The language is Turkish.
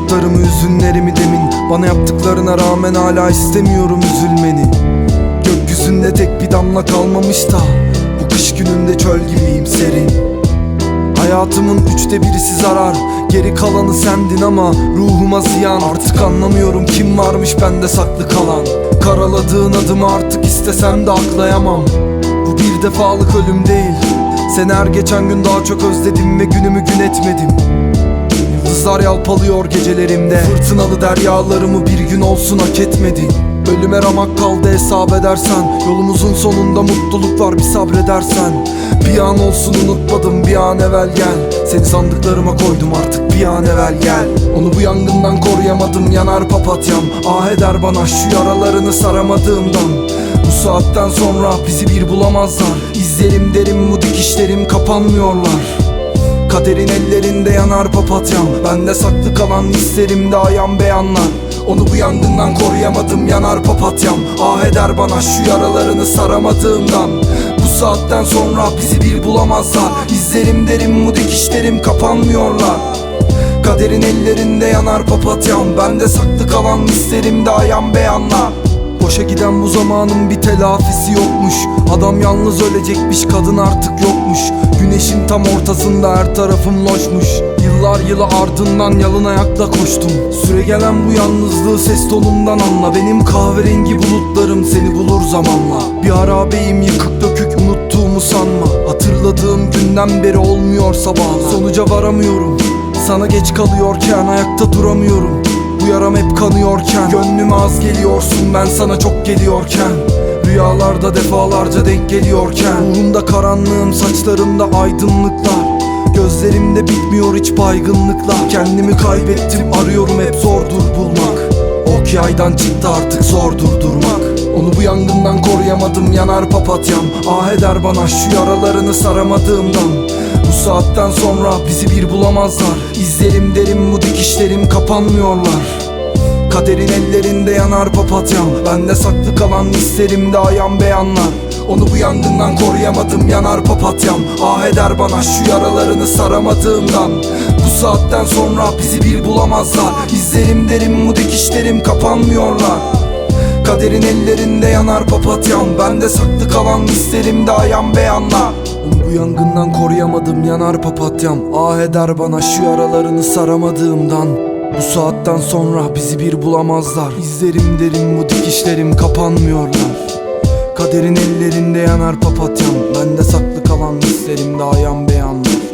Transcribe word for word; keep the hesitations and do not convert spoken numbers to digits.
Umutlarımı, üzünlerimi demin. Bana yaptıklarına rağmen hala istemiyorum üzülmeni. Gökyüzünde tek bir damla kalmamış da bu kış gününde çöl gibiyim serin. Hayatımın üçte birisi zarar, geri kalanı sendin ama ruhuma ziyan. Artık anlamıyorum kim varmış bende saklı kalan. Karaladığın adımı artık istesem de aklayamam. Bu bir defalık ölüm değil. Seni her geçen gün daha çok özledim ve günümü gün etmedim. Yıldızlar yalpalıyor gecelerimde. Fırtınalı deryalarımı bir gün olsun hak etmedin. Ölüme ramak kaldı hesap edersen. Yolumuzun sonunda mutluluk var bir sabredersen. Bir an olsun unutmadım bir an evvel gel. Seni sandıklarıma koydum artık bir an evvel gel. Onu bu yangından koruyamadım yanar papatyam. Ah eder bana şu yaralarını saramadığımdan. Bu saatten sonra bizi bir bulamazlar. İzlerim derim bu dikişlerim kapanmıyorlar. Kaderin ellerinde yanar papatyam. Bende saklı kalan hislerimde ayan beyanlar. Onu bu yangından koruyamadım yanar papatyam. Ah eder bana şu yaralarını saramadığımdan. Bu saatten sonra bizi bir bulamazlar. İzlerim derim bu dikişlerim kapanmıyorlar. Kaderin ellerinde yanar papatyam. Bende saklı kalan hislerimde ayan beyanlar. Boşa giden bu zamanın bir telafisi yokmuş. Adam yalnız ölecekmiş, kadın artık yokmuş. Güneşin tam ortasında her tarafım loşmuş. Yıllar yılı ardından yalın ayakla koştum. Süre gelen bu yalnızlığı ses tonundan anla. Benim kahverengi bulutlarım seni bulur zamanla. Bir harabeyim yıkık dökük unuttuğumu sanma. Hatırladığım günden beri olmuyor sabahlar. Sonuca varamıyorum, sana geç kalıyorken ayakta duramıyorum. Bu yaram hep kanıyorken, gönlüme az geliyorsun ben sana çok geliyorken. Rüyalarda defalarca denk geliyorken, ruhumda karanlığım, saçlarımda aydınlıklar. Gözlerimde bitmiyor hiç baygınlıklar. Kendimi kaybettim, arıyorum hep zordur bulmak. Ok yaydan çıktı artık zordur durmak. Onu bu yangından koruyamadım yanar papatyam. Ah eder bana şu yaralarını saramadığımdan. Bu saatten sonra bizi bir bulamazlar. İzlerim derim bu dikişlerim kapanmıyorlar. Kaderin ellerinde yanar papatyam. Bende saklı kalan hislerimde ayan beyanlar. Onu bu yangından koruyamadım yanar papatyam. Ah eder bana şu yaralarını saramadığımdan. Bu saatten sonra bizi bir bulamazlar. İzlerim derim bu dikişlerim kapanmıyorlar. Kaderin ellerinde yanar papatyam. Bende saklı kalan hislerimde ayan beyanlar. Onu bu yangından koruyamadım yanar papatyam. Ah eder bana şu yaralarını saramadığımdan. Bu saatten sonra bizi bir bulamazlar. İzlerim derim bu dikişlerim kapanmıyorlar. Kaderin ellerinde yanar papatyam. Bende saklı kalan hislerimde ayan beyanlar.